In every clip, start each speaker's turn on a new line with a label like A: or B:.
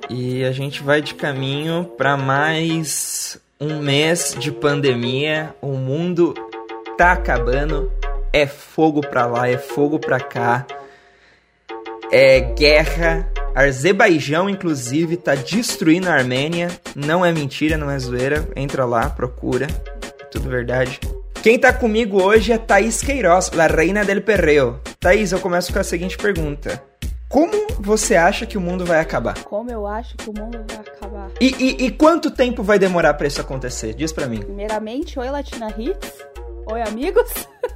A: E a gente vai de caminho para mais um mês de pandemia. O mundo tá acabando. É fogo pra lá, é fogo pra cá. É guerra. Azerbaijão, inclusive, tá destruindo a Armênia. Não é mentira, não é zoeira. Entra lá, procura. Tudo verdade. Quem tá comigo hoje é Thaís Queiroz, la reina del perreo. Thaís, eu começo com a seguinte pergunta. Como você acha que o mundo vai acabar?
B: Como eu acho que o mundo vai acabar?
A: E quanto tempo vai demorar pra isso acontecer? Diz pra mim.
B: Primeiramente, oi Latina Hits. Oi, amigos.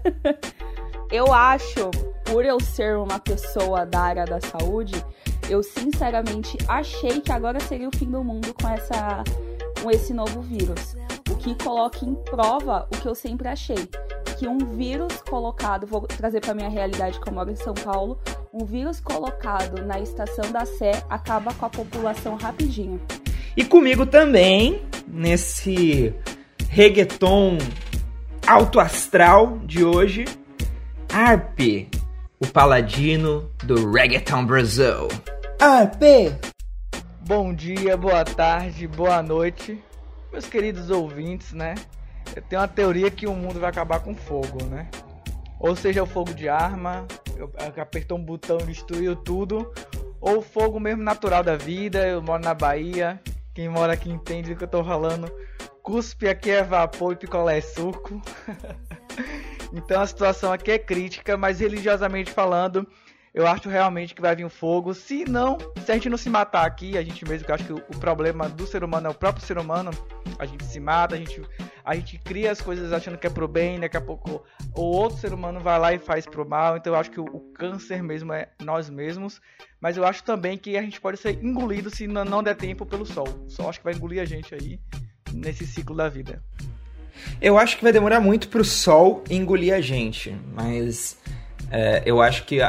B: Eu acho, por eu ser uma pessoa da área da saúde, eu sinceramente achei que agora seria o fim do mundo com esse novo vírus. O que coloca em prova o que eu sempre achei. Que um vírus colocado, vou trazer para minha realidade que eu moro em São Paulo, um vírus colocado na estação da Sé acaba com a população rapidinho.
A: E comigo também, nesse reggaeton alto astral de hoje, Arp, o paladino do Reggaeton Brasil. Arp!
C: Bom dia, boa tarde, boa noite, meus queridos ouvintes, né? Eu tenho uma teoria que o mundo vai acabar com fogo, né? Ou seja, o fogo de arma, apertou um botão e destruiu tudo, ou o fogo mesmo natural da vida. Eu moro na Bahia, quem mora aqui entende do que eu tô falando. Cuspe aqui é vapor e picolé é suco. Então a situação aqui é crítica, mas religiosamente falando, eu acho realmente que vai vir um fogo. Se a gente não se matar aqui, a gente mesmo, que eu acho que o problema do ser humano é o próprio ser humano, a gente se mata, a gente cria as coisas achando que é pro bem, daqui a pouco o outro ser humano vai lá e faz pro mal. Então eu acho que o câncer mesmo é nós mesmos, mas eu acho também que a gente pode ser engolido se não der tempo pelo sol. O sol acho que vai engolir a gente aí nesse ciclo da vida.
A: Eu acho que vai demorar muito pro sol engolir a gente, mas eu acho que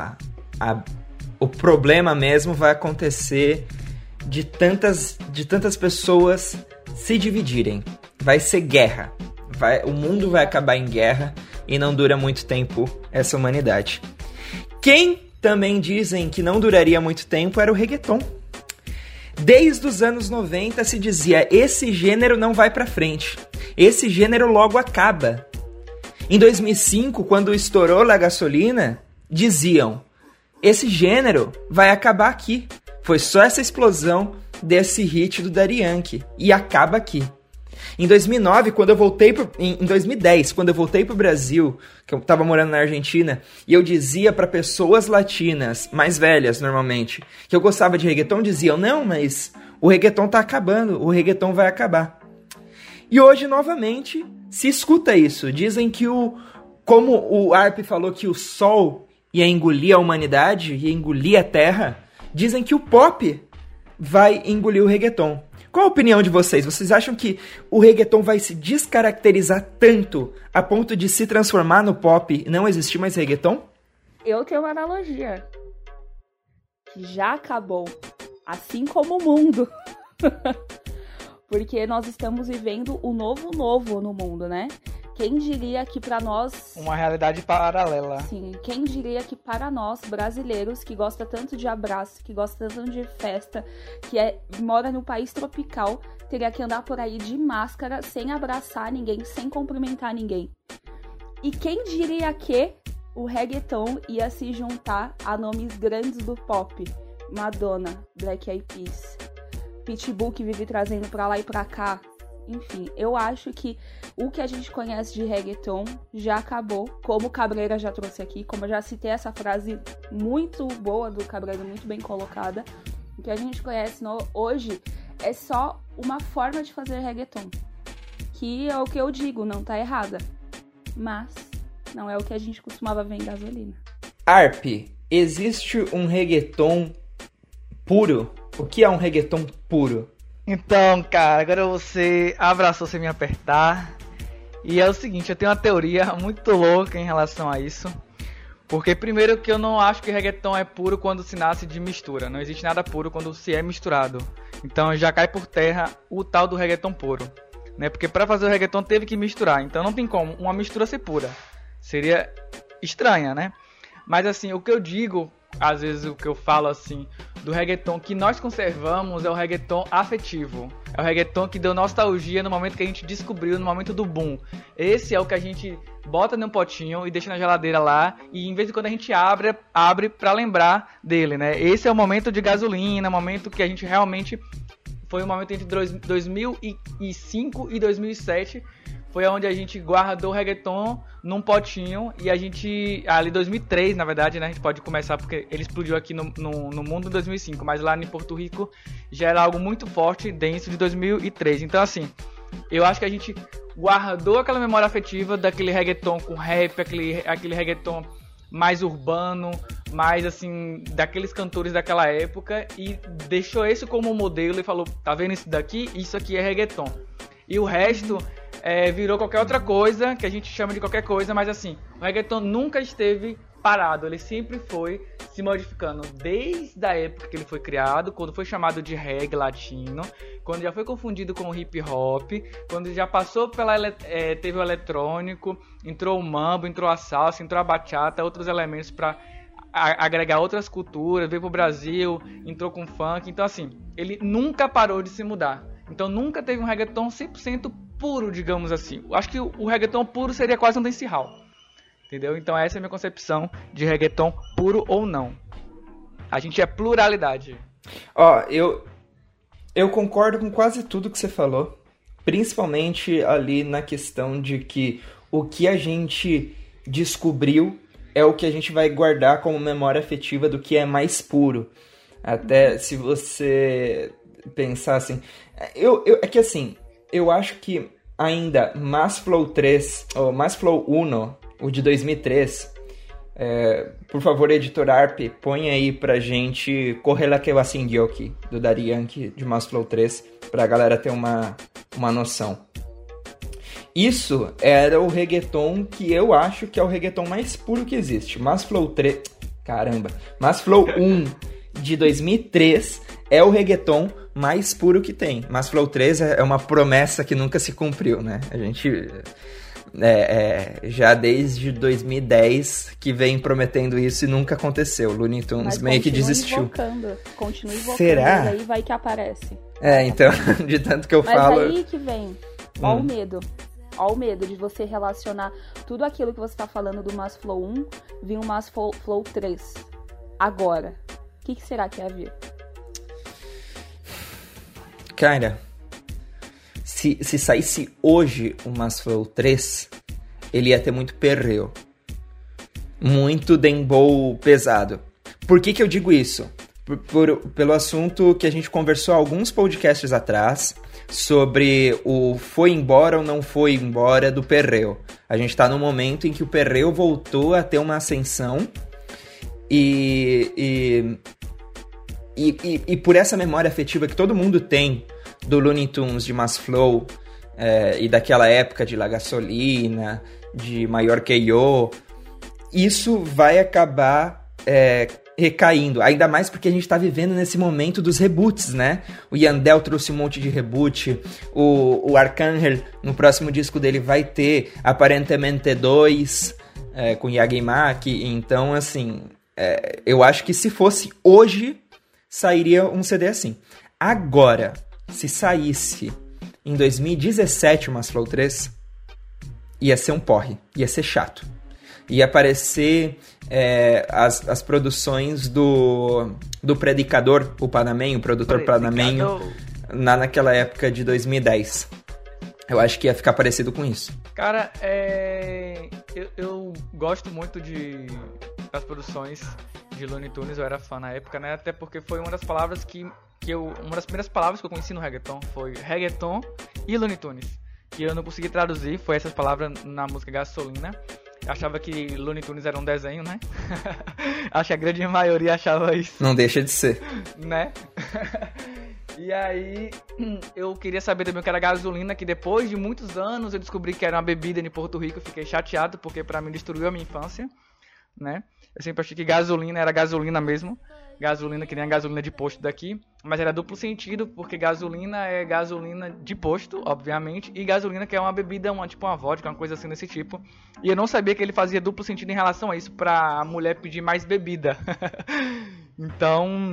A: o problema mesmo vai acontecer de tantas pessoas se dividirem. Vai ser guerra. O mundo vai acabar em guerra e não dura muito tempo essa humanidade. Quem também dizem que não duraria muito tempo era o reggaeton. Desde os anos 90 se dizia, esse gênero não vai pra frente. Esse gênero logo acaba. Em 2005, quando estourou La Gasolina, diziam, esse gênero vai acabar aqui. Foi só essa explosão desse hit do Daddy Yankee. E acaba aqui. Em 2009, em 2010, quando eu voltei pro Brasil, que eu tava morando na Argentina, e eu dizia para pessoas latinas, mais velhas normalmente, que eu gostava de reggaeton, diziam, não, mas o reggaeton tá acabando, o reggaeton vai acabar. E hoje, novamente, se escuta isso. Dizem que como o Arp falou que o sol ia engolir a humanidade, ia engolir a terra, dizem que o pop vai engolir o reggaeton. Qual a opinião de vocês? Vocês acham que o reggaeton vai se descaracterizar tanto a ponto de se transformar no pop e não existir mais reggaeton?
B: Eu tenho uma analogia. Que já acabou. Assim como o mundo. Porque nós estamos vivendo o novo no mundo, né? Quem diria que para nós...
C: Uma realidade paralela.
B: Sim, quem diria que para nós, brasileiros, que gosta tanto de abraço, que gosta tanto de festa, mora num país tropical, teria que andar por aí de máscara, sem abraçar ninguém, sem cumprimentar ninguém. E quem diria que o reggaeton ia se juntar a nomes grandes do pop? Madonna, Black Eyed Peas, Pitbull, que vive trazendo pra lá e pra cá. Enfim, eu acho que o que a gente conhece de reggaeton já acabou, como o Cabreira já trouxe aqui, como eu já citei essa frase muito boa do Cabreira, muito bem colocada. O que a gente conhece hoje é só uma forma de fazer reggaeton, que é o que eu digo, não tá errada, mas não é o que a gente costumava ver em Gasolina.
A: Arp, existe um reggaeton puro? O que é um reggaeton puro?
C: Então, cara, agora você abraçou sem me apertar. E é o seguinte, eu tenho uma teoria muito louca em relação a isso. Porque primeiro que eu não acho que reggaeton é puro quando se nasce de mistura. Não existe nada puro quando se é misturado. Então já cai por terra o tal do reggaeton puro, né? Porque pra fazer o reggaeton teve que misturar. Então não tem como uma mistura ser pura. Seria estranha, né? Mas assim, o que eu digo, às vezes o que eu falo assim, do reggaeton que nós conservamos é o reggaeton afetivo. É o reggaeton que deu nostalgia no momento que a gente descobriu, no momento do boom. Esse é o que a gente bota num potinho e deixa na geladeira lá, e em vez de quando a gente abre pra lembrar dele, né? Esse é o momento de gasolina, o momento que a gente realmente... Foi um momento entre 2005 e 2007, foi onde a gente guardou o reggaeton num potinho, e a gente, ali 2003 na verdade, né, a gente pode começar porque ele explodiu aqui no mundo em 2005, mas lá em Porto Rico já era algo muito forte dentro de 2003, então assim, eu acho que a gente guardou aquela memória afetiva daquele reggaeton com rap, aquele reggaeton mais urbano, mais assim, daqueles cantores daquela época, e deixou esse como modelo e falou, tá vendo isso daqui? Isso aqui é reggaeton. E o resto virou qualquer outra coisa, que a gente chama de qualquer coisa, mas assim, o reggaeton nunca esteve parado, ele sempre foi se modificando, desde a época que ele foi criado, quando foi chamado de reggae latino, quando já foi confundido com hip hop, quando já passou teve o eletrônico, entrou o mambo, entrou a salsa, entrou a bachata, outros elementos para agregar outras culturas, veio pro Brasil, entrou com funk, então assim, ele nunca parou de se mudar. Então nunca teve um reggaeton 100% puro, digamos assim. Acho que o reggaeton puro seria quase um dancehall. Entendeu? Então essa é a minha concepção de reggaeton puro ou não. A gente é pluralidade.
A: Ó, eu concordo com quase tudo que você falou. Principalmente ali na questão de que o que a gente descobriu é o que a gente vai guardar como memória afetiva do que é mais puro. Até se você pensar assim... é que assim, eu acho que ainda Mas Flow 3, ou Mas Flow 1, o de 2003, por favor, editor ARP, põe aí pra gente Corre La Que Va Sin Gyoki, do Daddy Yankee, de Mas Flow 3, pra galera ter uma noção. Isso era o reggaeton que eu acho que é o reggaeton mais puro que existe. Mas Flow 3... Caramba! Mas Flow 1 de 2003 é o reggaeton mais puro que tem. Mas Flow 3 é uma promessa que nunca se cumpriu, né? A gente... já desde 2010 que vem prometendo isso e nunca aconteceu. Looney Tunes meio que desistiu.
B: Continue invocando.
A: Será?
B: E aí vai que aparece.
A: Então, de tanto que eu falo...
B: Mas aí que vem, ó o medo. Ó o medo de você relacionar tudo aquilo que você tá falando do Mas Flow 1 vir um Mas Flow 3. Agora, o que será que ia vir?
A: Cara, se saísse hoje o Mas Flow 3, ele ia ter muito perreo. Muito dembow pesado. Por que eu digo isso? Pelo assunto que a gente conversou alguns podcasts atrás sobre o foi embora ou não foi embora do perreo. A gente tá no momento em que o perreo voltou a ter uma ascensão e por essa memória afetiva que todo mundo tem do Looney Tunes, de Mas Flow, e daquela época de La Gasolina, de Maior Que Yo, isso vai acabar recaindo, ainda mais porque a gente tá vivendo nesse momento dos reboots, né? O Yandel trouxe um monte de reboot, o Arcángel, no próximo disco dele, vai ter Aparentemente 2, com Yagi Maki, então, assim, eu acho que se fosse hoje, sairia um CD assim. Agora, se saísse em 2017 o Mas Flow 3, ia ser um porre, ia ser chato. Ia aparecer as produções do Predicador, o panaменho, o produtor panaменho, naquela época de 2010. Eu acho que ia ficar parecido com isso.
C: Cara, eu gosto muito das produções de Looney Tunes, eu era fã na época, né? Até porque foi uma das palavras uma das primeiras palavras que eu conheci no reggaeton foi reggaeton e Looney Tunes. Que eu não consegui traduzir, foi essas palavras na música Gasolina. Eu achava que Looney Tunes era um desenho, né? Acho que a grande maioria achava isso.
A: Não deixa de ser.
C: Né? E aí, eu queria saber também o que era gasolina, que depois de muitos anos eu descobri que era uma bebida em Porto Rico. Eu fiquei chateado, porque pra mim destruiu a minha infância, né? Eu sempre achei que gasolina era gasolina mesmo. Gasolina que nem a gasolina de posto daqui. Mas era duplo sentido, porque gasolina é gasolina de posto, obviamente. E gasolina que é uma bebida, tipo uma vodka, uma coisa assim desse tipo. E eu não sabia que ele fazia duplo sentido em relação a isso, pra mulher pedir mais bebida. Então,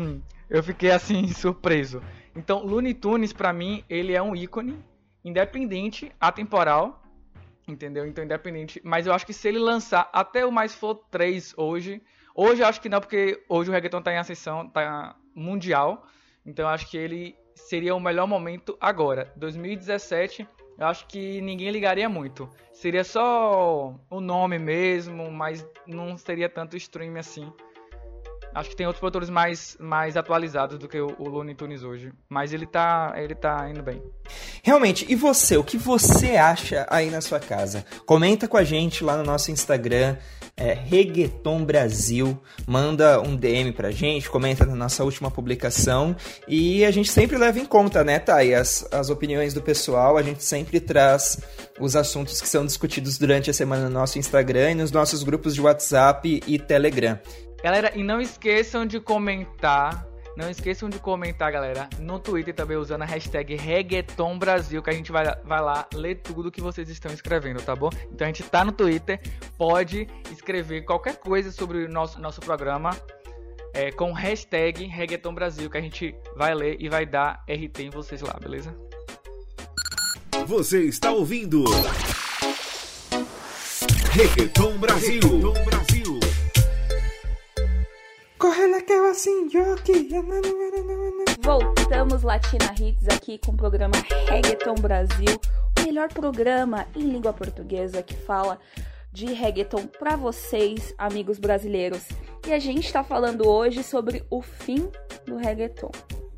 C: Eu fiquei assim, surpreso. Então, Looney Tunes, pra mim, ele é um ícone independente, atemporal, entendeu? Então, independente. Mas eu acho que se ele lançar até o Mais For 3 hoje eu acho que não, porque hoje o reggaeton tá em ascensão, tá mundial. Então, eu acho que ele seria o melhor momento agora. 2017, eu acho que ninguém ligaria muito. Seria só o nome mesmo, mas não seria tanto stream assim. Acho que tem outros produtores mais atualizados do que o Looney Tunes hoje. Mas ele tá indo bem.
A: Realmente, e você? O que você acha aí na sua casa? Comenta com a gente lá no nosso Instagram, Reggaeton Brasil. Manda um DM pra gente, comenta na nossa última publicação. E a gente sempre leva em conta, né, Thay? As opiniões do pessoal. A gente sempre traz os assuntos que são discutidos durante a semana no nosso Instagram e nos nossos grupos de WhatsApp e Telegram.
C: Galera, e não esqueçam de comentar, galera, no Twitter também usando a hashtag Reggaeton Brasil, que a gente vai lá ler tudo que vocês estão escrevendo, tá bom? Então a gente tá no Twitter, pode escrever qualquer coisa sobre o nosso programa com hashtag Reggaeton Brasil, que a gente vai ler e vai dar RT em vocês lá, beleza?
D: Você está ouvindo Reggaeton Brasil.
A: Corre naquela assim, jockey.
B: Voltamos Latina Hits aqui com o programa Reggaeton Brasil, o melhor programa em língua portuguesa que fala de reggaeton para vocês, amigos brasileiros. E a gente tá falando hoje sobre o fim do reggaeton.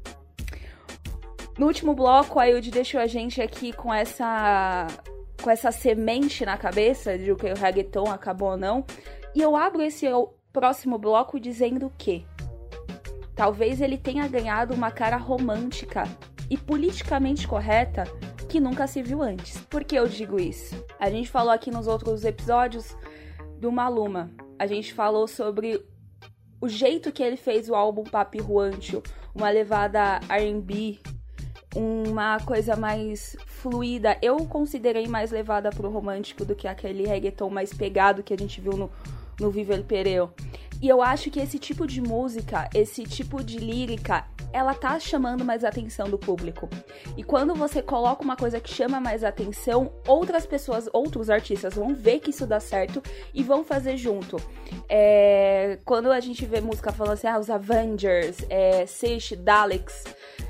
B: No último bloco, a Ailde deixou a gente aqui com essa semente na cabeça de que o reggaeton acabou ou não. E eu abro esse próximo bloco dizendo que talvez ele tenha ganhado uma cara romântica e politicamente correta que nunca se viu antes. Por que eu digo isso? A gente falou aqui nos outros episódios do Maluma. A gente falou sobre o jeito que ele fez o álbum Papi Juancho, uma levada R&B, uma coisa mais fluida. Eu considerei mais levada pro romântico do que aquele reggaeton mais pegado que a gente viu no Viva El Pereo. E eu acho que esse tipo de música, esse tipo de lírica, ela tá chamando mais a atenção do público. E quando você coloca uma coisa que chama mais atenção, outras pessoas, outros artistas vão ver que isso dá certo e vão fazer junto. Quando a gente vê música falando assim, os Avengers, Sish, Daleks,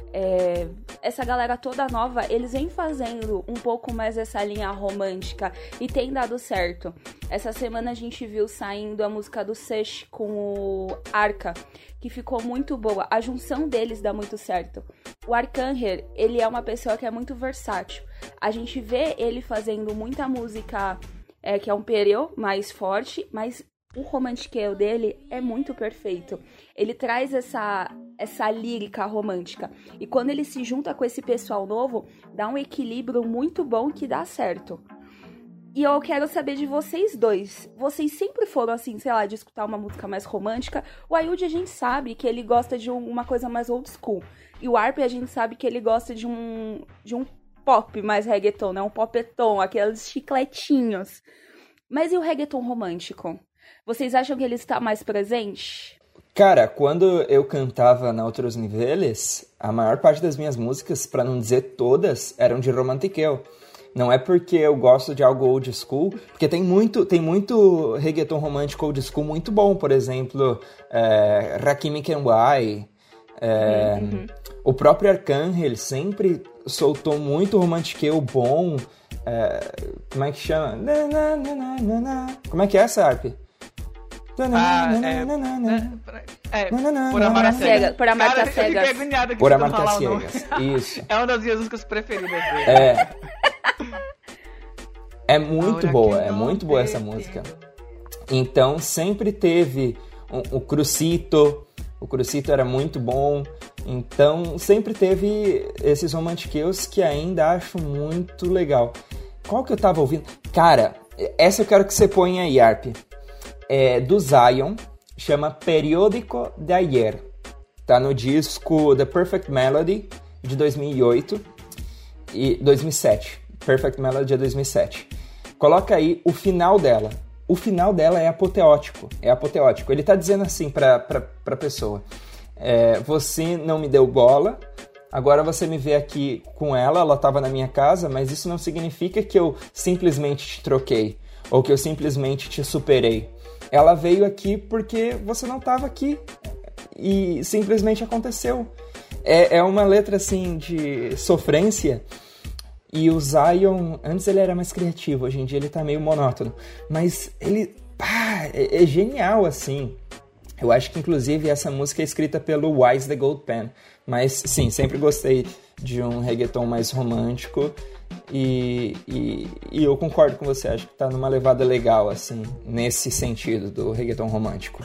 B: essa galera toda nova, eles vêm fazendo um pouco mais essa linha romântica e tem dado certo. Essa semana a gente viu saindo a música do Sish com o Arca, que ficou muito boa. A junção deles dá muito certo. O Arcángel, ele é uma pessoa que é muito versátil. A gente vê ele fazendo muita música que é um pereo mais forte, mas o romantiqueio dele é muito perfeito. Ele traz essa lírica romântica. E quando ele se junta com esse pessoal novo, dá um equilíbrio muito bom que dá certo. E eu quero saber de vocês dois. Vocês sempre foram assim, sei lá, de escutar uma música mais romântica? O Ailde a gente sabe que ele gosta de uma coisa mais old school. E o Arp a gente sabe que ele gosta de um pop mais reggaeton, né? Um popetom, aqueles chicletinhos. Mas e o reggaeton romântico? Vocês acham que ele está mais presente?
A: Cara, quando eu cantava na Outros Niveles, a maior parte das minhas músicas, pra não dizer todas, eram de romantiqueu. Não é porque eu gosto de algo old school, porque tem muito reggaeton romântico old school muito bom, por exemplo, Rakim Kenway, o próprio Arcángel sempre soltou muito romantiqueu bom, como é que chama? Como é que é essa, Arp?
C: Por Amar a Cegas.
B: Por Amar a Cegas.
A: Por Amar a Cegas. Isso.
C: É uma das minhas músicas preferidas dele.
A: É muito boa essa música. Então sempre teve o Crucito. O Crucito era muito bom. Então sempre teve esses romantiqueus que ainda acho muito legal. Qual que eu tava ouvindo? Cara, essa eu quero que você ponha aí, Arp. Do Zion, chama Periódico de Ayer. Tá no disco The Perfect Melody, de 2008 e 2007. Perfect Melody é 2007. Coloca aí o final dela. O final dela é apoteótico. Ele tá dizendo assim pra pessoa. você não me deu bola, agora você me vê aqui com ela estava na minha casa, mas isso não significa que eu simplesmente te troquei, ou que eu simplesmente te superei. Ela veio aqui porque você não estava aqui, e simplesmente aconteceu. É uma letra, assim, de sofrência, e o Zion, antes ele era mais criativo, hoje em dia ele tá meio monótono, mas ele, é genial, assim. Eu acho que, inclusive, essa música é escrita pelo Wise the Gold Pen. Mas, sim, sempre gostei de um reggaeton mais romântico. E eu concordo com você. Acho que tá numa levada legal, assim, nesse sentido do reggaeton romântico.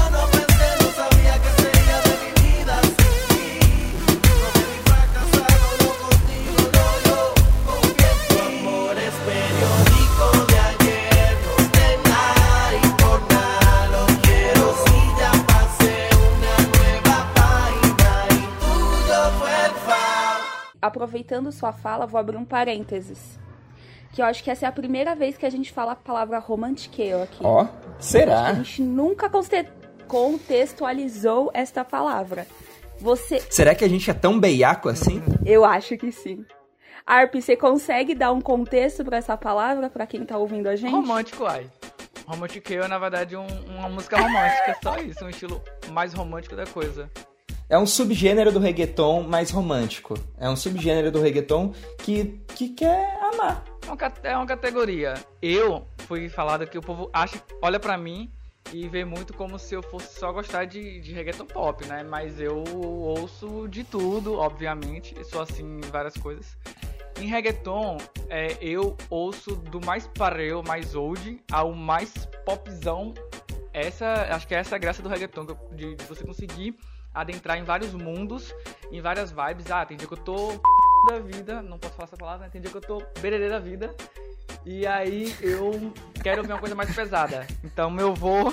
B: Aproveitando sua fala, vou abrir um parênteses. Que eu acho que essa é a primeira vez que a gente fala a palavra romantiqueiro aqui.
A: Ó, será?
B: A gente nunca contextualizou esta palavra.
A: Será que a gente é tão beiaco assim?
B: Eu acho que sim. Arp, você consegue dar um contexto pra essa palavra, pra quem tá ouvindo a gente?
C: Romântico, romantiqueiro é, na verdade, uma música romântica, só isso, um estilo mais romântico da coisa.
A: É um subgênero do reggaeton mais romântico. É um subgênero do reggaeton que quer amar.
C: É uma categoria. Eu fui falado que o povo olha pra mim e vê muito como se eu fosse só gostar de reggaeton pop, né? Mas eu ouço de tudo, obviamente. Eu sou assim em várias coisas. Em reggaeton, eu ouço do mais pareu, mais old, ao mais popzão. Acho que essa é a graça do reggaeton, de você conseguir adentrar em vários mundos, em várias vibes. Tem dia que eu tô da vida, não posso falar essa palavra, né? Tem dia que eu tô bererê da vida, e aí eu quero ouvir uma coisa mais pesada. Então eu vou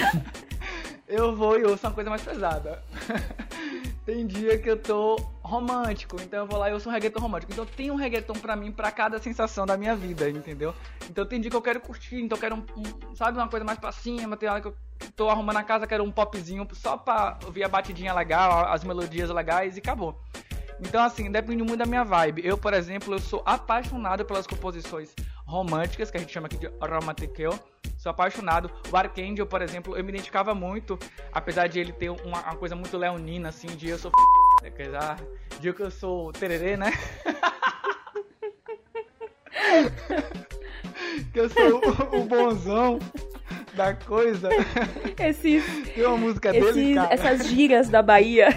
C: e ouço uma coisa mais pesada. Tem dia que eu tô romântico, então eu vou lá e ouço um reggaeton romântico. Então tem um reggaeton pra mim, pra cada sensação da minha vida, entendeu? Então tem dia que eu quero curtir, então eu quero sabe, uma coisa mais pra cima. Tem hora que eu tô arrumando a casa, quero um popzinho só pra ouvir a batidinha legal, as melodias legais e acabou. Então assim, depende muito da minha vibe. Eu, por exemplo, eu sou apaixonado pelas composições românticas, que a gente chama aqui de romantiqueo. Sou apaixonado. O Archangel, por exemplo, eu me identificava muito, apesar de ele ter uma coisa muito leonina, assim, de eu sou de que eu sou tererê, né? Que eu sou o bonzão da coisa. Tem uma música dele, cara.
B: Essas gírias da Bahia.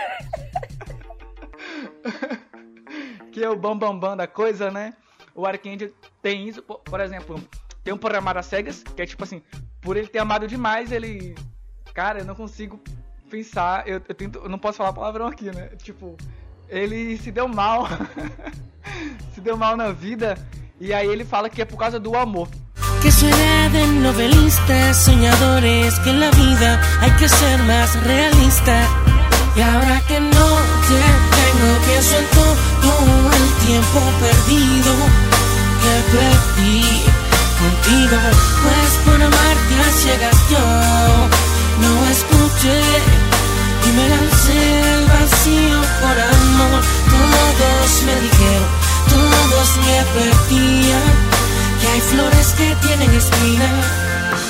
C: Que é o bambambam da coisa, né? O Archangel tem isso, por exemplo, tem um programa das cegas, que é tipo assim, por ele ter amado demais, ele... Cara, eu não consigo pensar, eu não posso falar palavrão aqui, né? Tipo, ele se deu mal, se deu mal na vida, e aí ele fala que é por causa do amor.
E: Que suena de novelistas, soñadores, que en la vida hay que ser más realista. Y ahora que no te tengo, pienso en todo el tiempo perdido que perdí contigo. Pues por amarte a ciegas yo no escuché y me lancé al vacío por amor. Todos me dijeron, todos me advertían que hay flores que tienen espinas.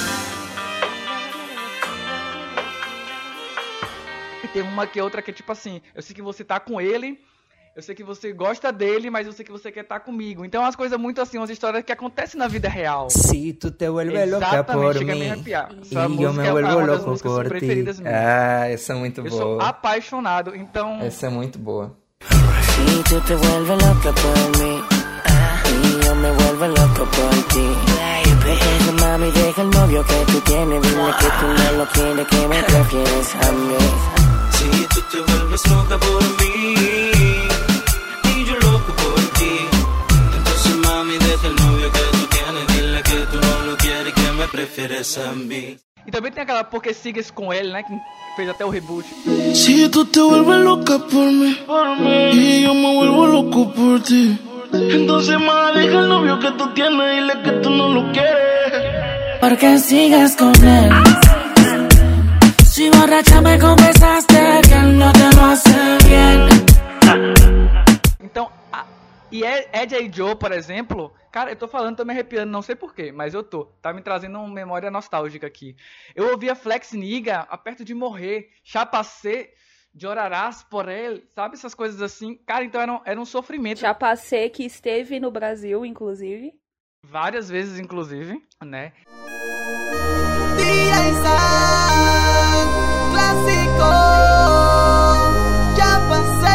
C: Tem uma que é outra que é tipo assim, eu sei que você tá com ele, eu sei que você gosta dele, mas eu sei que você quer estar comigo. Então é umas coisas muito assim, umas histórias que acontecem na vida real.
A: Se tu te vuelve loca por
C: chega
A: mim,
C: a me arrepiar.
A: e eu me vuelvo louco por ti. Essa é muito boa.
C: Eu sou apaixonado, então...
A: Essa é muito boa.
E: Si tú te vuelves loca por mí, y yo me vuelvo loco por ti. Deja mami, deja el novio que tú tienes, dile que tú no lo quieres, que me prefieres a mí.
F: Si tú te vuelves loca por mí y yo loco por ti, entonces mami deja el novio que tú tienes, dile que tú no lo quieres, que me prefieres a mí.
C: E também tem aquela Porque Sigues com ele, né, que fez até o reboot.
G: Si tú te vuelves loca por mí y yo me vuelvo loco por ti, entonces ma deja el novio que tú tienes, dile que tú no lo quieres.
E: Porque sigues con él. Si borracha me confesaste que
C: Ed A. Joe, por exemplo, cara, eu tô falando, tô me arrepiando, não sei porquê, mas eu tô. Tá me trazendo uma memória nostálgica aqui. Eu ouvia Flex Niga, A Perto de Morrer, Chapacé, Llorarás por ele, sabe? Essas coisas assim. Cara, então era um sofrimento.
B: Chapacé, que esteve no Brasil, inclusive.
C: Várias vezes, inclusive, né?
H: Clásico, ya pasé.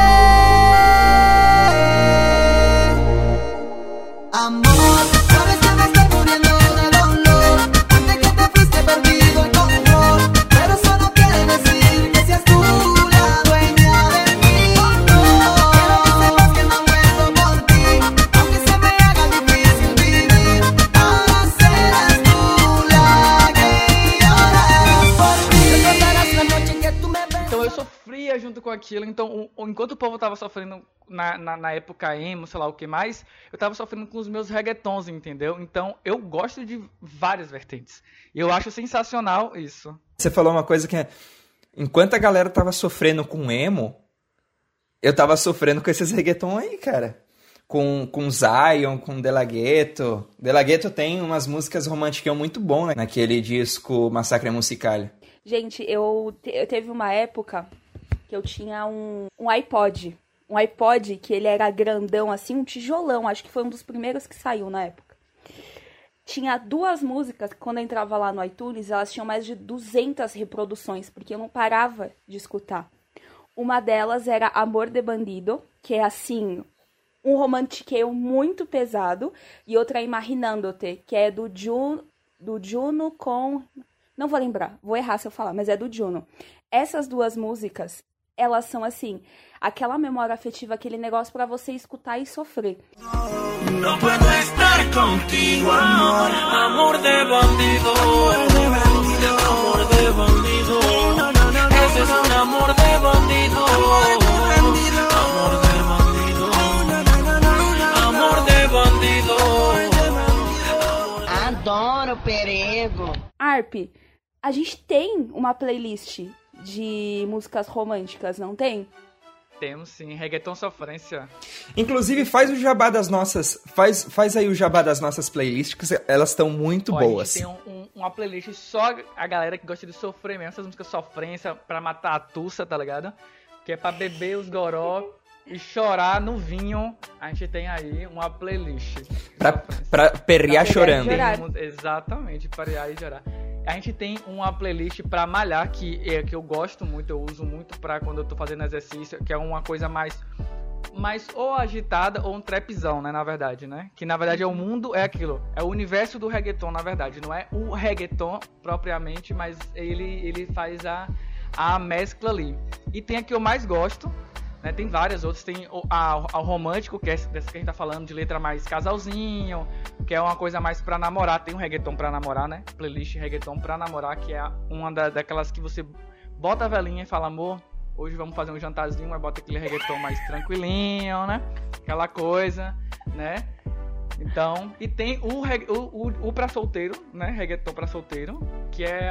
H: Amor, sabes que me estoy muriendo de dolor. Antes que te fuiste perdido el control. Pero eso no quiere decir que seas tú la dueña de mí. No, quiero que sepas que no muero por ti. Aunque se me haga difícil vivir, ahora serás tú la que llorarás por mí. Recordarás la noche que tú me ves.
C: Então eu sofria junto com aquilo. Então, enquanto o povo tava sofrendo na época emo, sei lá o que mais, eu tava sofrendo com os meus reggaetons, entendeu? Então, eu gosto de várias vertentes. E eu acho sensacional isso.
A: Você falou uma coisa que enquanto a galera tava sofrendo com emo, eu tava sofrendo com esses reggaeton aí, cara. Com Zion, com De La Ghetto. De La Ghetto tem umas músicas românticas muito bom, né? Naquele disco Massacre Musical.
B: Gente, eu teve uma época que eu tinha um iPod. Um iPod que ele era grandão, assim, um tijolão. Acho que foi um dos primeiros que saiu na época. Tinha 2 músicas que, quando eu entrava lá no iTunes, elas tinham mais de 200 reproduções, porque eu não parava de escutar. Uma delas era Amor de Bandido, que é, assim, um romantiqueio muito pesado. E outra é Imaginándote, que é do Juno com... Não vou lembrar, vou errar se eu falar, mas é do Juno. Essas 2 músicas, elas são, assim, aquela memória afetiva, aquele negócio pra você escutar e sofrer.
E: No puedo estar contigo, amor, amor de bandido, amor de bandido, ese es un amor de bandido, amor de bandido, amor de bandido.
I: Adoro perego.
B: Arp, a gente tem uma playlist de músicas românticas, não tem?
C: Temos sim, reggaeton sofrência.
A: Inclusive, faz o jabá das nossas... Faz aí o jabá das nossas playlists, que elas estão muito boas.
C: A gente tem uma playlist só a galera que gosta de sofrer mesmo, essas músicas sofrência pra matar a tussa, tá ligado? Que é pra beber os goró e chorar no vinho. A gente tem aí uma playlist.
A: Pra perrear chorando.
C: Exatamente, perrear e chorar. A gente tem uma playlist pra malhar, que eu gosto muito, eu uso muito pra quando eu tô fazendo exercício, que é uma coisa mais ou agitada ou um trapzão, né, na verdade, né? Que na verdade é o mundo, é aquilo, é o universo do reggaeton, na verdade. Não é o reggaeton propriamente, mas ele faz a mescla ali. E tem a que eu mais gosto, né? Tem várias outras, tem o romântico, que é dessa que a gente tá falando, de letra mais casalzinho, que é uma coisa mais pra namorar. Tem um reggaeton pra namorar, né? Playlist reggaeton pra namorar, que é uma daquelas que você bota a velhinha e fala, amor, hoje vamos fazer um jantarzinho, mas bota aquele reggaeton mais tranquilinho, né? Aquela coisa, né? Então, e tem o pra solteiro, né? Reggaeton pra solteiro, que é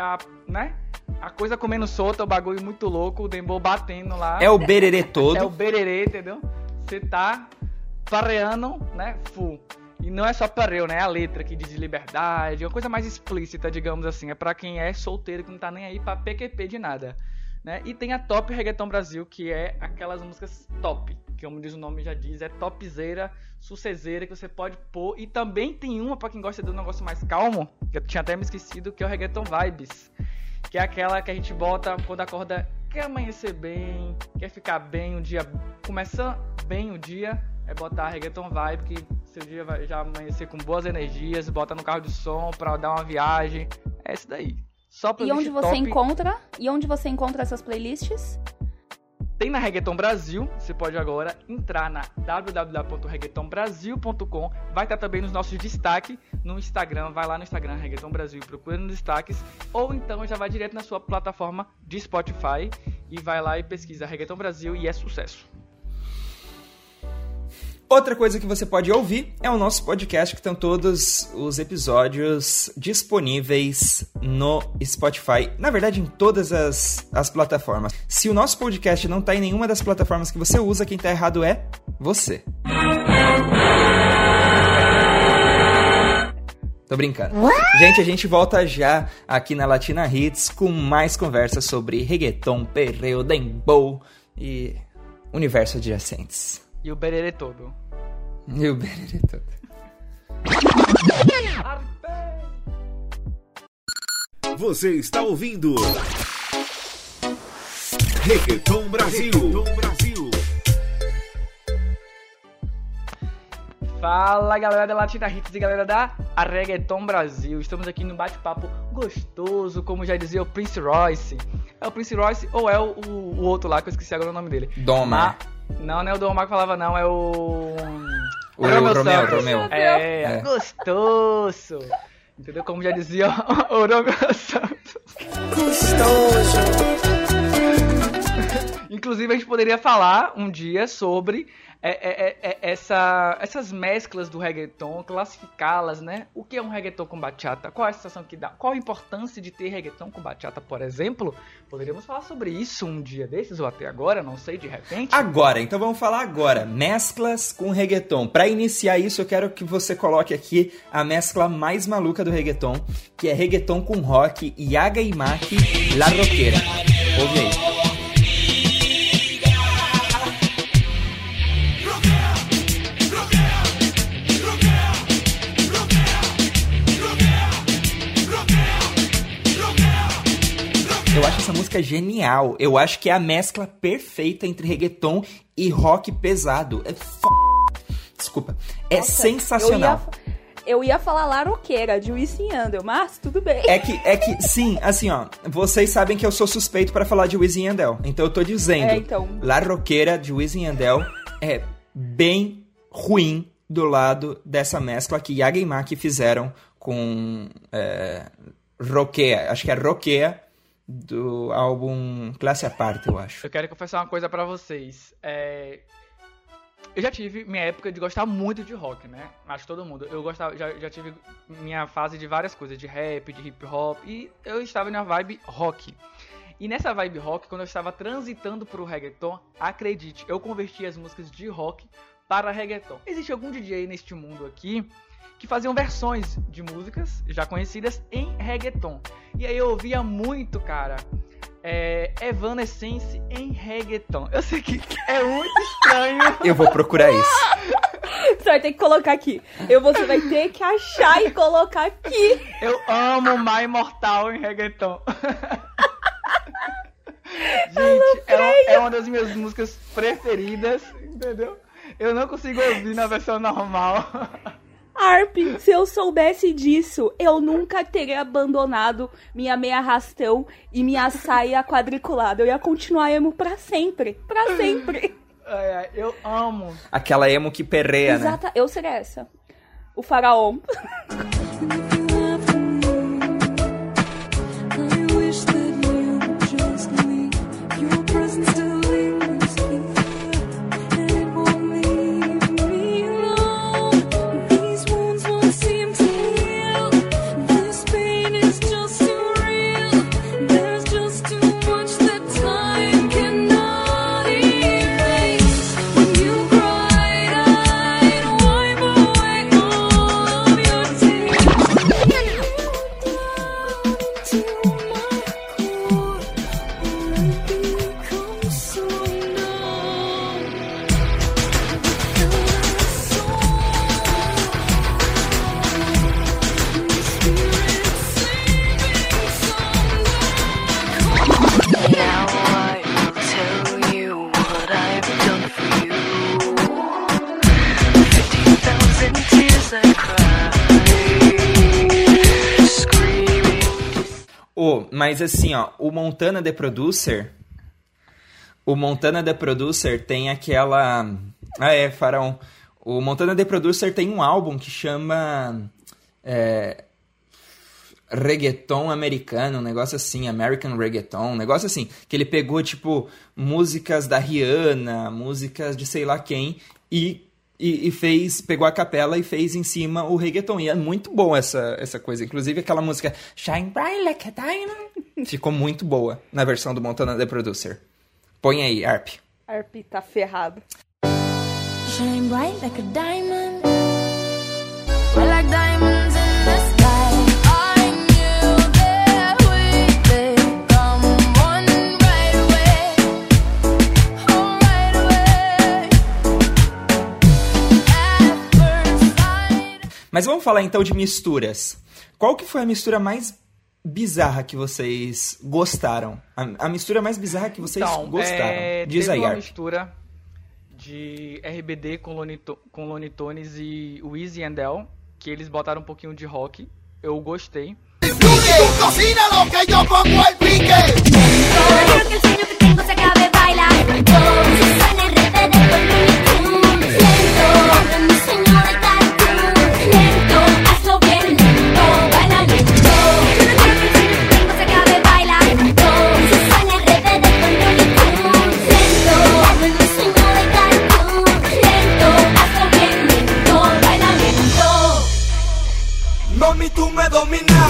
C: a coisa comendo solta, o bagulho muito louco, o dembow batendo lá.
A: É o bererê todo.
C: É o bererê, entendeu? Você tá pareando, né? Full. E não é só pareu, né? É a letra que diz liberdade, uma coisa mais explícita, digamos assim. É pra quem é solteiro, que não tá nem aí pra PQP de nada, né? E tem a Top Reggaeton Brasil, que é aquelas músicas top, que como diz o nome já diz, é topzera, sucezeira, que você pode pôr. E também tem uma pra quem gosta de um negócio mais calmo, que eu tinha até me esquecido, que é o Reggaeton Vibes, que é aquela que a gente bota quando acorda, quer amanhecer bem, quer ficar bem, o dia começa bem o dia, é botar Reggaeton Vibe, que seu dia vai já amanhecer com boas energias, bota no carro de som pra dar uma viagem, é isso daí. Só
B: E onde você encontra? E onde você encontra essas playlists?
C: Tem na Reggaeton Brasil, você pode agora entrar na www.reggaetonbrasil.com. Vai estar também nos nossos destaques no Instagram. Vai lá no Instagram, Reggaeton Brasil, procura nos destaques. Ou então já vai direto na sua plataforma de Spotify e vai lá e pesquisa Reggaeton Brasil e é sucesso.
A: Outra coisa que você pode ouvir é o nosso podcast, que estão todos os episódios disponíveis no Spotify. Na verdade, em todas as plataformas. Se o nosso podcast não está em nenhuma das plataformas que você usa, quem está errado é você. Tô brincando. Gente, a gente volta já aqui na Latina Hits com mais conversas sobre reggaeton, perreo, dembow e universo adjacentes.
C: E o bererê todo.
A: E o bererê todo.
D: Você está ouvindo Reggaeton Brasil.
C: Fala galera da Latina Hits e galera da Reggaeton Brasil. Estamos aqui no bate-papo gostoso, como já dizia o Prince Royce. É o Prince Royce ou é o outro lá que eu esqueci agora o nome dele?
A: Dom Omar.
C: Não é o Dom Omar que falava não, é o
A: Romeu.
C: É, gostoso. Entendeu? Como já dizia o Romeu Santos.
E: Gostoso.
C: Inclusive a gente poderia falar um dia sobre essas mesclas do reggaeton, classificá-las, né? O que é um reggaeton com bachata? Qual é a sensação que dá? Qual a importância de ter reggaeton com bachata, por exemplo? Poderíamos falar sobre isso um dia desses ou até agora, não sei, de repente.
A: Agora, então vamos falar agora. Mesclas com reggaeton. Pra iniciar isso, eu quero que você coloque aqui a mescla mais maluca do reggaeton, que é reggaeton com rock, Yaga y Maki, La Roquera. Ouve aí. Eu acho essa música genial. Eu acho que é a mescla perfeita entre reggaeton e rock pesado. Desculpa. É
B: Nossa,
A: sensacional.
B: Eu ia falar Laroqueira, de Wisin e Yandel, mas tudo bem.
A: É que, sim, assim, ó. Vocês sabem que eu sou suspeito pra falar de Wisin e Yandel. Então eu tô dizendo. La Roquera, de Wisin e Yandel, é bem ruim do lado dessa mescla que Yaga y Maki fizeram com Roquea. Acho que é Roquea, do álbum Classe à Parte, eu acho.
C: Eu quero confessar uma coisa pra vocês. Eu já tive minha época de gostar muito de rock, né? Acho que todo mundo. Eu gostava, já tive minha fase de várias coisas, de rap, de hip hop, e eu estava na vibe rock. E nessa vibe rock, quando eu estava transitando pro reggaeton, acredite, eu converti as músicas de rock para reggaeton. Existe algum DJ neste mundo aqui que faziam versões de músicas já conhecidas em reggaeton. E aí eu ouvia muito, cara, Evanescence em reggaeton. Eu sei que é muito estranho.
A: Eu vou procurar isso.
B: Você vai ter que colocar aqui. Você vai ter que achar e colocar aqui.
C: Eu amo My Immortal em reggaeton. Gente, é uma das minhas músicas preferidas, entendeu? Eu não consigo ouvir na versão normal.
B: Arp, se eu soubesse disso, eu nunca teria abandonado minha meia arrastão e minha saia quadriculada. Eu ia continuar emo pra sempre. Pra sempre.
C: Eu amo.
A: Aquela emo que perreia,
B: Exata, né? Eu seria essa. O faraó.
A: Mas assim, ó, o Montana The Producer tem aquela... Faraó. O Montana The Producer tem um álbum que chama Reggaeton Americano, um negócio assim, American Reggaeton, um negócio assim, que ele pegou, tipo, músicas da Rihanna, músicas de sei lá quem, e pegou a capela e fez em cima o reggaeton. E é muito bom essa coisa. Inclusive aquela música Shine Bright Like a Diamond ficou muito boa na versão do Montana The Producer. Põe aí, Arp.
B: Arp tá ferrado.
E: Shine bright like a diamond. We're like diamonds in the sky.
A: Mas vamos falar então de misturas. Qual que foi a mistura mais bizarra que vocês gostaram? A mistura mais bizarra que vocês gostaram? Diz aí,
C: teve uma
A: Arp.
C: mistura de RBD com Looney Tunes e Wisin e Yandel, que eles botaram um pouquinho de rock. Eu gostei.
H: Cocina lo que yo pongo el pique. Quiero que el sueño que tengo se acabe bailando. Suena RBD con Looney Tunes. Lento, mi sueño de cartoon. Lento, hazlo bien lento, baila lento. Quiero que el sueño que tengo se acabe bailando. Suena RBD con Looney Tunes. Lento, mi sueño de cartoon. Lento, hazlo bien lento, baila lento. Mami, tú me dominas.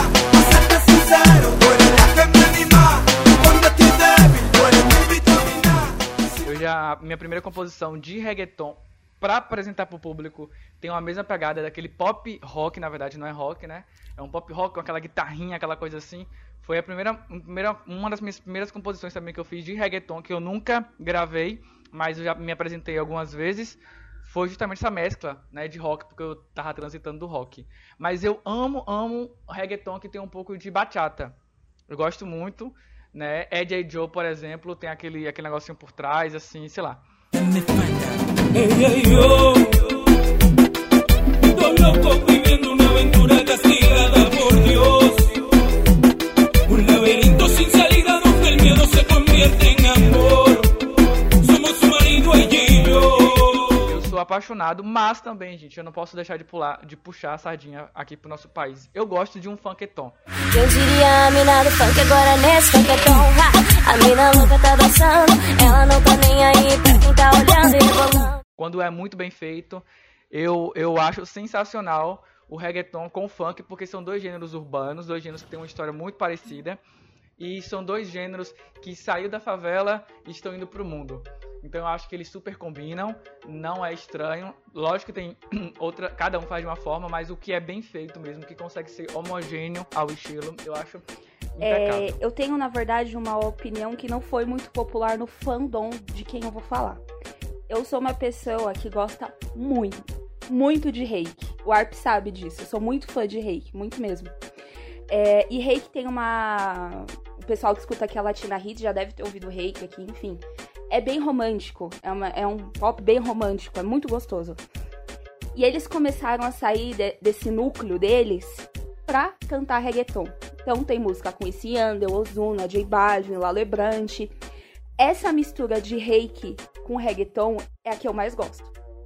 C: Minha primeira composição de reggaeton pra apresentar pro público tem uma mesma pegada daquele pop rock, na verdade não é rock, né? É um pop rock com aquela guitarrinha, aquela coisa assim. Foi uma das minhas primeiras composições também que eu fiz de reggaeton, que eu nunca gravei, mas eu já me apresentei algumas vezes. Foi justamente essa mescla, né, de rock, porque eu tava transitando do rock. Mas eu amo reggaeton que tem um pouco de bachata. Eu gosto muito, né? Ed e Joe, por exemplo, tem aquele negocinho por trás, assim, sei lá. Eu sou apaixonado, mas também, gente, eu não posso deixar de puxar a sardinha aqui pro nosso país. Eu gosto de um funketon.
J: Eu diria a mina do funk agora nesse funketon. A mina louca tá dançando, ela não tá nem aí pra quem tá olhando e rebolando.
C: Quando é muito bem feito, eu acho sensacional o reggaeton com o funk, porque são dois gêneros urbanos, dois gêneros que têm uma história muito parecida, e são dois gêneros que saíram da favela e estão indo pro mundo. Então eu acho que eles super combinam, não é estranho. Lógico que tem cada um faz de uma forma, mas o que é bem feito mesmo, que consegue ser homogêneo ao estilo, eu acho impecável.
B: Eu tenho, na verdade, uma opinião que não foi muito popular no fandom de quem eu vou falar. Eu sou uma pessoa que gosta muito de reiki. O Arp sabe disso, eu sou muito fã de reiki, muito mesmo. E reiki tem o pessoal que escuta aqui a Latina Hit já deve ter ouvido reiki aqui, enfim. É bem romântico, é um pop bem romântico, é muito gostoso. E eles começaram a sair desse núcleo deles pra cantar reggaeton. Então tem música com Wisin e Yandel, Ozuna, J Balvin, Lalo Ebrante. Essa mistura de reiki com reggaeton é a que eu mais gosto.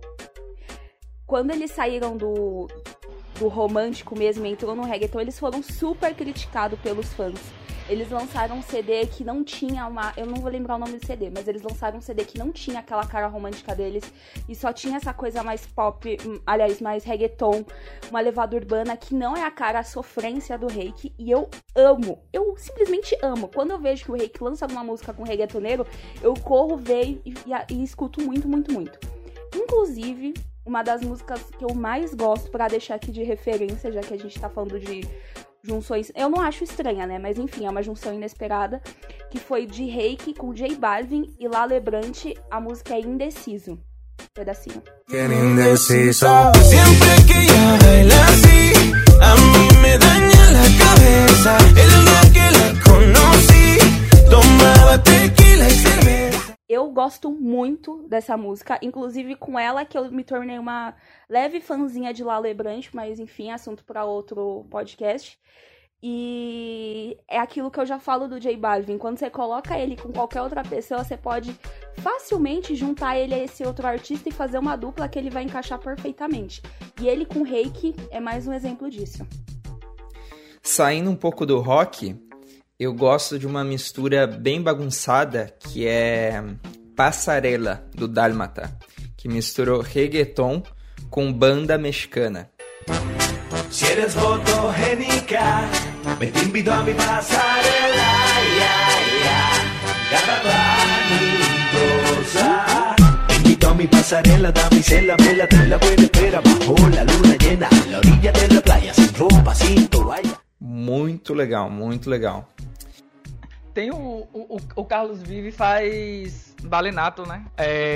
B: Quando eles saíram do romântico mesmo e entrou no reggaeton, eles foram super criticados pelos fãs. Eles lançaram um CD que não tinha eu não vou lembrar o nome do CD, mas eles lançaram um CD que não tinha aquela cara romântica deles e só tinha essa coisa mais pop, aliás, mais reggaeton, uma levada urbana que não é a cara, a sofrência do reiki, e eu simplesmente amo. Quando eu vejo que o reiki lança alguma música com reggaetoneiro, eu corro, vejo e escuto muito. Inclusive, uma das músicas que eu mais gosto, pra deixar aqui de referência, já que a gente tá falando de junções, eu não acho estranha, né? Mas enfim, é uma junção inesperada, que foi de reiki com J Balvin e Lalo Ebrante. A música é Indeciso. Pedacinho.
E: Indeciso. Siempre que ella baila así, a mí me daña la cabeza. El día que la conocí, tomaba tequila y cerveza.
B: Eu gosto muito dessa música, inclusive com ela que eu me tornei uma leve fãzinha de Lalo Ebrante, mas enfim, assunto para outro podcast. E é aquilo que eu já falo do J Balvin, quando você coloca ele com qualquer outra pessoa, você pode facilmente juntar ele a esse outro artista e fazer uma dupla que ele vai encaixar perfeitamente. E ele com reiki é mais um exemplo disso.
A: Saindo um pouco do rock, eu gosto de uma mistura bem bagunçada, que é Passarela, do Dálmata, que misturou reggaeton com banda mexicana.
F: Si eres fotogénica, me te invito a mi pasarela, Te invito a mi pasarela, damisela, me la trae la buena espera, bajo la luna llena, a la orilla de la playa, sin ropa, sin toalla.
A: Muito legal, muito legal.
C: Tem o Carlos Vive faz Balenato, né?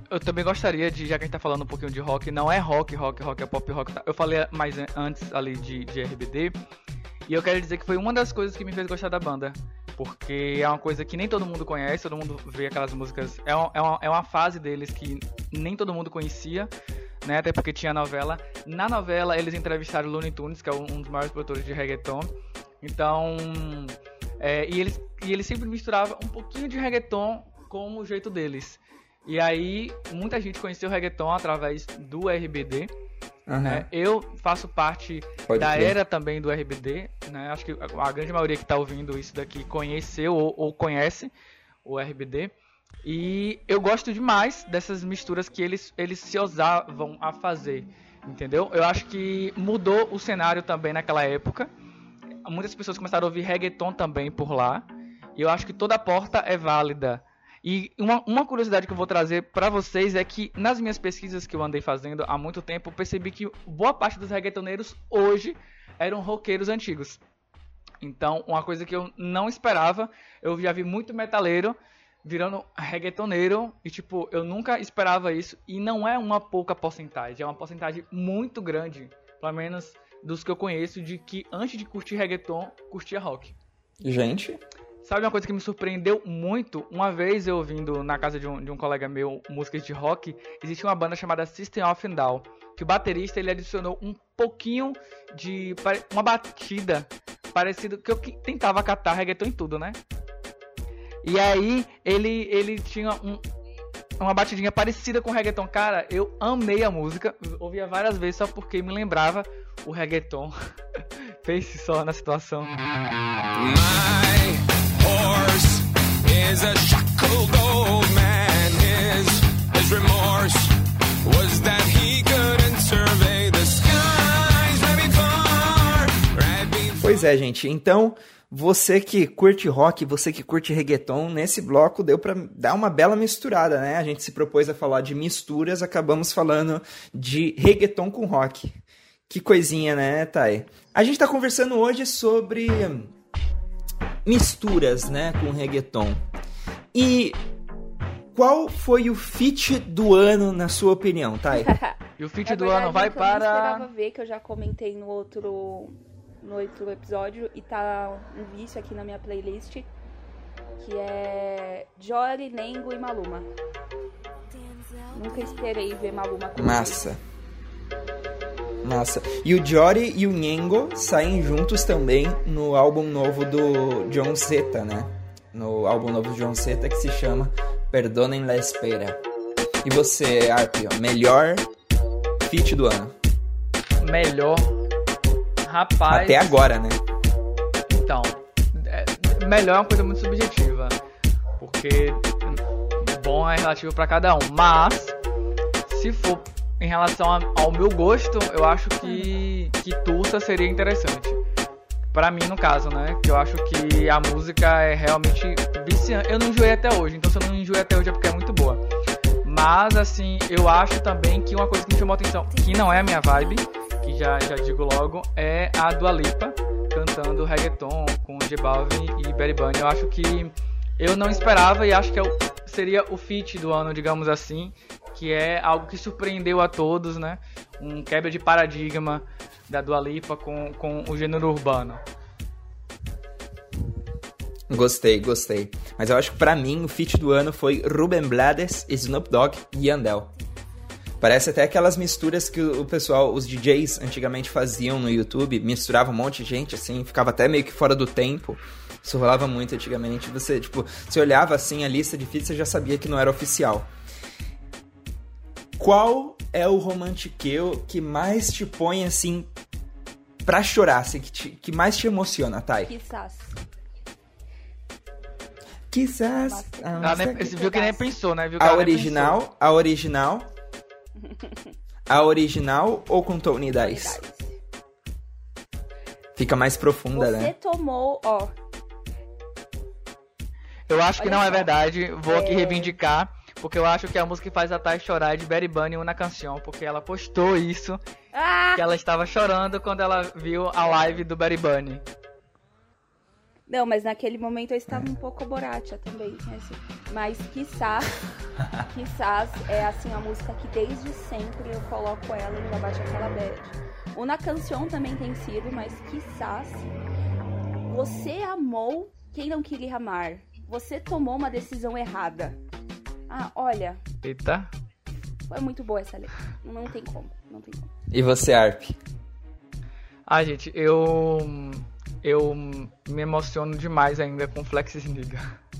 C: eu também gostaria de, já que a gente tá falando um pouquinho de rock, não é rock, é pop rock. Eu falei mais antes ali de RBD, e eu quero dizer que foi uma das coisas que me fez gostar da banda. Porque é uma coisa que nem todo mundo conhece, todo mundo vê aquelas músicas. É uma fase deles que nem todo mundo conhecia, né? Até porque tinha novela. Na novela, eles entrevistaram o Looney Tunes, que é um dos maiores produtores de reggaeton. Então, e eles sempre misturavam um pouquinho de reggaeton com o jeito deles. E aí, muita gente conheceu o reggaeton através do RBD. Né? Eu faço parte da era também do RBD, né? Acho que a grande maioria que está ouvindo isso daqui conheceu ou conhece o RBD. E eu gosto demais dessas misturas que eles se ousavam a fazer, entendeu? Eu acho que mudou o cenário também naquela época. Muitas pessoas começaram a ouvir reggaeton também por lá. E eu acho que toda porta é válida. E uma curiosidade que eu vou trazer pra vocês é que nas minhas pesquisas que eu andei fazendo há muito tempo, eu percebi que boa parte dos reggaetoneiros hoje eram roqueiros antigos. Então, uma coisa que eu não esperava, eu já vi muito metaleiro virando reggaetoneiro e, tipo, eu nunca esperava isso. E não é uma pouca porcentagem, é uma porcentagem muito grande, pelo menos dos que eu conheço, de que antes de curtir reggaeton, curtia rock.
A: Gente...
C: Sabe uma coisa que me surpreendeu muito? Uma vez eu ouvindo na casa de um colega meu músicas de rock, existia uma banda chamada System of a Down, que o baterista ele adicionou um pouquinho de uma batida parecida, que eu tentava catar reggaeton em tudo, né? E aí ele tinha uma batidinha parecida com reggaeton. Cara, eu amei a música, ouvia várias vezes só porque me lembrava o reggaeton. Pense só na situação.
K: Horse is a shackled old man. His remorse was that he couldn't survey the skies right before.
A: Pois é, gente. Então, você que curte rock, você que curte reggaeton, nesse bloco deu pra dar uma bela misturada, né? A gente se propôs a falar de misturas, acabamos falando de reggaeton com rock. Que coisinha, né, Thay? A gente tá conversando hoje sobre misturas, né, com reggaeton. E qual foi o feat do ano, na sua opinião, Thay?
C: E o feat do ano vai para...
B: Eu esperava ver, que eu já comentei no outro episódio, e tá um vício aqui na minha playlist, que é Jory, Nengo e Maluma. Nunca esperei ver Maluma com
A: Massa. E o Jory e o Nengo saem juntos também no álbum novo do John Zeta, né? No álbum novo do John Zeta, que se chama Perdonem la Espera. E você, Arpio, melhor feat do ano?
C: Melhor? Rapaz...
A: Até agora, né?
C: Então, melhor é uma coisa muito subjetiva, porque bom é relativo pra cada um, mas se for em relação ao meu gosto, eu acho que Tulsa seria interessante. Pra mim, no caso, né? Que eu acho que a música é realmente viciante. Eu não enjoei até hoje, então se eu não enjoei até hoje é porque é muito boa. Mas, assim, eu acho também que uma coisa que me chamou a atenção, que não é a minha vibe, que já digo logo, é a Dua Lipa cantando reggaeton com J Balvin e Bad Bunny. Eu acho que eu não esperava e acho que seria o feat do ano, digamos assim, que é algo que surpreendeu a todos, né? Um quebra de paradigma da Dua Lipa com o gênero urbano.
A: Gostei. Mas eu acho que pra mim o feat do ano foi Ruben Blades, Snoop Dogg e Yandel. Parece até aquelas misturas que o pessoal, os DJs antigamente faziam no YouTube, misturavam um monte de gente, assim, ficava até meio que fora do tempo. Isso rolava muito antigamente. Você olhava assim a lista de feats, você já sabia que não era oficial. Qual é o romantiqueu que mais te põe, assim, pra chorar, assim, que mais te emociona, Thay? Quizás.
C: Você viu que nem pensou, né? Viu que
A: A original ou com Tony Dice? Fica mais profunda, né?
B: Você tomou, ó.
C: Eu acho que não é verdade. Vou aqui reivindicar. Porque eu acho que a música que faz a Thay chorar é de Bad Bunny, Una Canción. Porque ela postou isso. Que ela estava chorando quando ela viu a live do Bad Bunny.
B: Não, mas naquele momento eu estava um pouco boracha também, assim. Mas quizás é assim a música que desde sempre eu coloco ela e já bate aquela bad. Una Canción também tem sido, mas quizás você amou quem não queria amar. Você tomou uma decisão errada. Ah, olha.
C: Eita.
B: Foi muito boa essa letra. Não tem como.
A: E você, Arp?
C: Ah, gente, eu me emociono demais ainda com Flex Niga.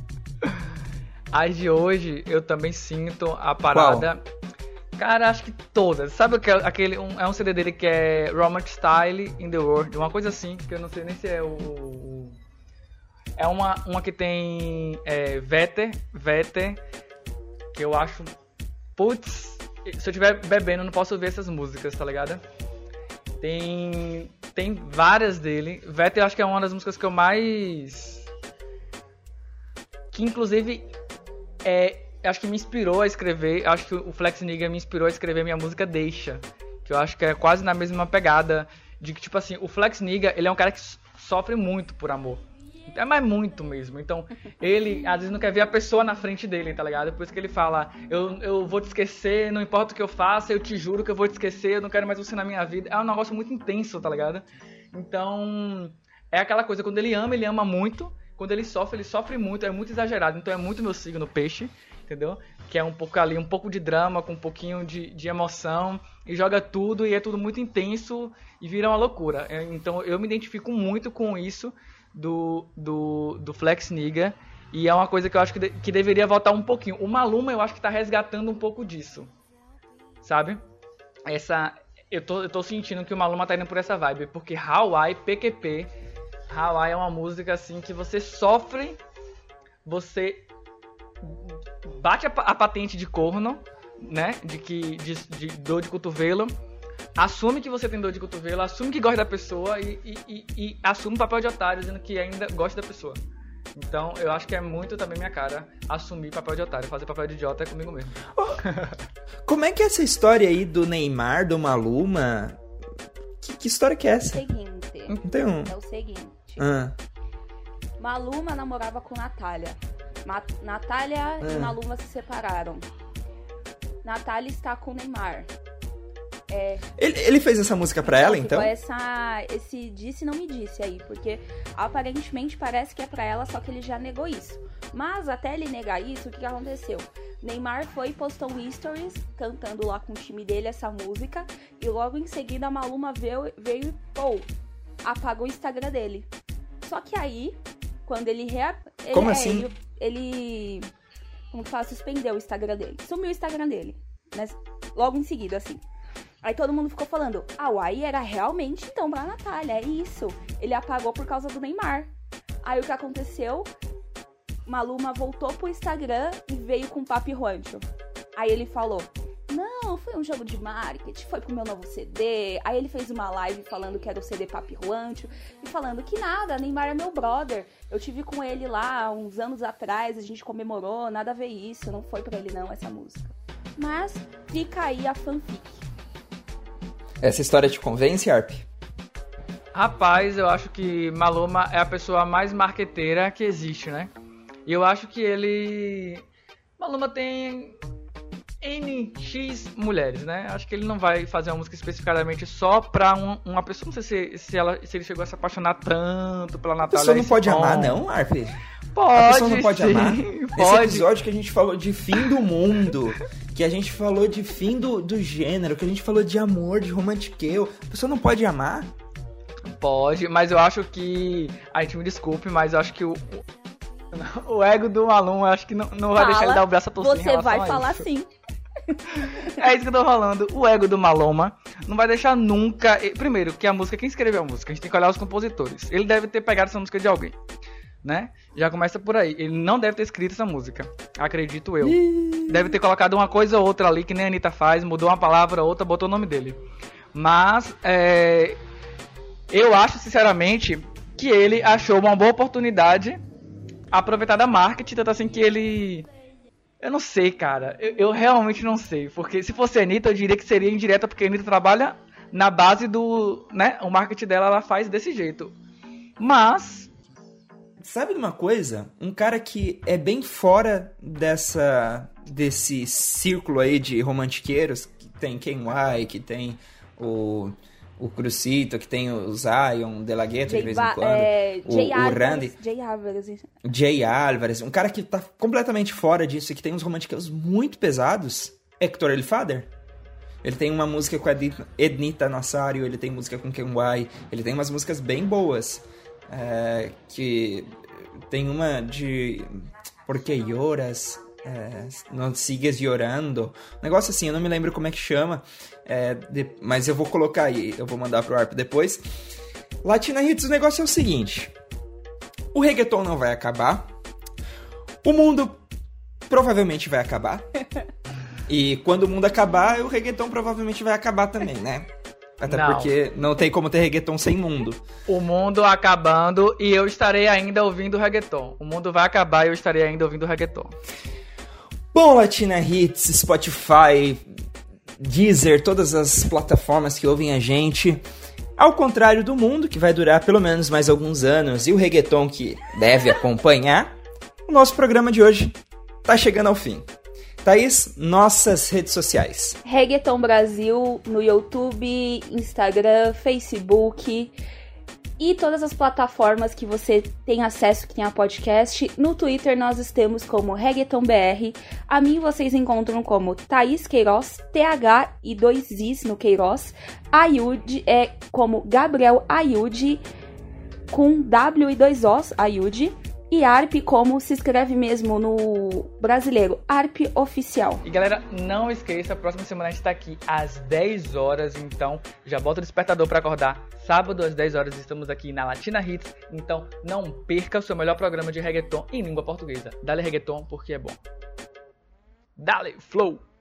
C: As de hoje, eu também sinto a parada... Qual? Cara, acho que todas. Sabe aquele é um CD dele que é Romantic Style in the World, uma coisa assim, que eu não sei nem se é o... É uma que tem Vetter, que eu acho... Putz, se eu estiver bebendo, eu não posso ouvir essas músicas, tá ligado? Tem várias dele. Vetter eu acho que é uma das músicas que eu mais... Que inclusive acho que me inspirou a escrever. Acho que o Flex Niga me inspirou a escrever minha música Deixa. Que eu acho que é quase na mesma pegada. De que, tipo assim, o Flex Niga, ele é um cara que sofre muito por amor. É mais muito mesmo. Então, ele às vezes não quer ver a pessoa na frente dele, tá ligado? Por isso que ele fala, eu vou te esquecer, não importa o que eu faça, eu te juro que eu vou te esquecer, eu não quero mais você na minha vida. É um negócio muito intenso, tá ligado? Então, é aquela coisa, quando ele ama muito. Quando ele sofre muito, é muito exagerado. Então é muito meu signo peixe, entendeu? Que é um pouco ali, um pouco de drama, com um pouquinho de emoção. E joga tudo, e é tudo muito intenso, e vira uma loucura. Então eu me identifico muito com isso do Flex Niga. E é uma coisa que eu acho que deveria voltar um pouquinho. O Maluma eu acho que tá resgatando um pouco disso, sabe? Eu tô sentindo que o Maluma tá indo por essa vibe. Porque Hawaii, PQP... Hawaii é uma música assim que você sofre, você bate a patente de corno, né? De dor de cotovelo, assume que você tem dor de cotovelo, assume que gosta da pessoa e assume o papel de otário, dizendo que ainda gosta da pessoa. Então eu acho que é muito também minha cara assumir papel de otário, fazer papel de idiota é comigo mesmo.
A: Como é que é essa história aí do Neymar, do Maluma? Que história que é essa?
B: É o seguinte. Maluma namorava com Natália. Natália e Maluma se separaram. Natália está com Neymar.
A: Ele fez essa música pra ela, então?
B: Esse disse não me disse aí, porque aparentemente parece que é pra ela, só que ele já negou isso. Mas até ele negar isso, o que aconteceu? Neymar foi e postou um stories cantando lá com o time dele essa música, e logo em seguida a Maluma veio e apagou o Instagram dele. Só que aí, quando ele...
A: Como assim?
B: Ele como que fala? Suspendeu o Instagram dele. Sumiu o Instagram dele. Né? Logo em seguida, assim. Aí todo mundo ficou falando, Hawaii era realmente então pra Natália, é isso. Ele apagou por causa do Neymar. Aí o que aconteceu? Maluma voltou pro Instagram e veio com papo e rancho. Aí ele falou, não, foi um jogo de marketing, foi pro meu novo CD. Aí ele fez uma live falando que era o CD Papi Juancho e falando que nada, Neymar é meu brother. Eu tive com ele lá uns anos atrás, a gente comemorou, nada a ver isso, não foi pra ele não essa música. Mas fica aí a fanfic.
A: Essa história te convence, Arp?
C: Rapaz, eu acho que Maluma é a pessoa mais marqueteira que existe, né? E eu acho que Maluma tem NX mulheres, né? Acho que ele não vai fazer uma música especificadamente só pra uma pessoa. Não sei se ele chegou a se apaixonar tanto pela Natália.
A: A pessoa não pode amar, não, Arp?
C: Pode,
A: a pessoa não pode
C: sim,
A: amar?
C: Pode.
A: Nesse episódio que a gente falou de fim do mundo, que a gente falou de fim do gênero, que a gente falou de amor, de romantiqueu, a pessoa não pode amar?
C: Pode, mas eu acho que... A gente me desculpe, mas eu acho que o ego do aluno, acho que não vai deixar ele dar o braço a torcer em relação a isso.
B: Você vai falar sim.
C: É isso que eu tô falando. O ego do Maluma não vai deixar nunca... Primeiro, que a música, quem escreveu a música? A gente tem que olhar os compositores. Ele deve ter pegado essa música de alguém, né? Já começa por aí. Ele não deve ter escrito essa música, acredito eu. Deve ter colocado uma coisa ou outra ali, que nem a Anitta faz, mudou uma palavra ou outra, botou o nome dele. Mas, eu acho, sinceramente, que ele achou uma boa oportunidade, aproveitar da marketing, tanto assim que ele... Eu não sei, cara. Eu realmente não sei. Porque se fosse a Anitta, eu diria que seria indireta, porque a Anitta trabalha na base do... né? O marketing dela, ela faz desse jeito. Mas...
A: sabe de uma coisa? Um cara que é bem fora desse círculo aí de romantiqueiros, que tem Ken White, que tem o Crucito, que tem o Zion, De La Ghetto de vez em quando, o Randy. Jay Álvares, um cara que tá completamente fora disso e que tem uns romantiqueiros muito pesados, Hector El Father. Ele tem uma música com a Ednita Nazario, ele tem música com Ken White, ele tem umas músicas bem boas, que tem uma de Por que lloras? Não sigues llorando, um negócio assim, eu não me lembro como é que chama, mas eu vou colocar aí, eu vou mandar pro Arp depois. Latina Hits, o negócio é o seguinte: o reggaeton não vai acabar, o mundo provavelmente vai acabar, e quando o mundo acabar, o reggaeton provavelmente vai acabar também, né? Até porque não tem como ter reggaeton sem mundo.
C: O mundo acabando e eu estarei ainda ouvindo reggaeton. O mundo vai acabar e eu estarei ainda ouvindo reggaeton.
A: Bom, Latina Hits, Spotify, Deezer, todas as plataformas que ouvem a gente, ao contrário do mundo, que vai durar pelo menos mais alguns anos, e o reggaeton que deve acompanhar, o nosso programa de hoje tá chegando ao fim. Thaís, nossas redes sociais.
B: Reggaeton Brasil no YouTube, Instagram, Facebook e todas as plataformas que você tem acesso, que tem a podcast. No Twitter nós estamos como ReggaetonBR. A mim vocês encontram como Thaís Queiroz, TH e 2 Is no Queiroz. Ayud é como Gabriel Ayud, com W e 2 Os, Ayud. E ARP, como se escreve mesmo no brasileiro, ARP Oficial.
C: E galera, não esqueça, a próxima semana a gente tá aqui às 10 horas, então já bota o despertador pra acordar. Sábado às 10 horas estamos aqui na Latina Hits, então não perca o seu melhor programa de reggaeton em língua portuguesa. Dale reggaeton porque é bom. Dale, flow!